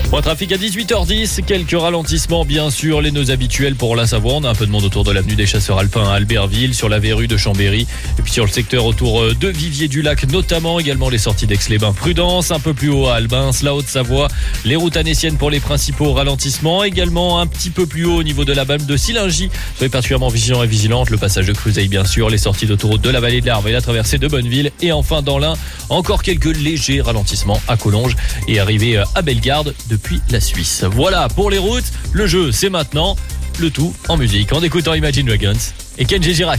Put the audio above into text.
Bon, trafic à 18h10, quelques ralentissements bien sûr, les nœuds habituels pour la Savoie. On a un peu de monde autour de l'avenue des Chasseurs Alpins à Albertville, sur la verrue de Chambéry et puis sur le secteur autour de Vivier-du-Lac notamment, également les sorties d'Aix-les-Bains, Prudence, un peu plus haut à Albins, la Haute-Savoie, les routes annéciennes pour les principaux ralentissements, également un petit peu plus haut au niveau de la BAM de Sillingy. Soyez particulièrement vigilants et vigilantes, le passage de Cruzeil bien sûr, les sorties d'autoroute de la vallée de l'Arve et la traversée de Bonneville et enfin dans l'Ain, encore quelques légers ralentissements à Collonges et arrivés à Bellegarde depuis la Suisse. Voilà pour les routes, le jeu c'est maintenant, le tout en musique en écoutant Imagine Dragons et Kenji Girac.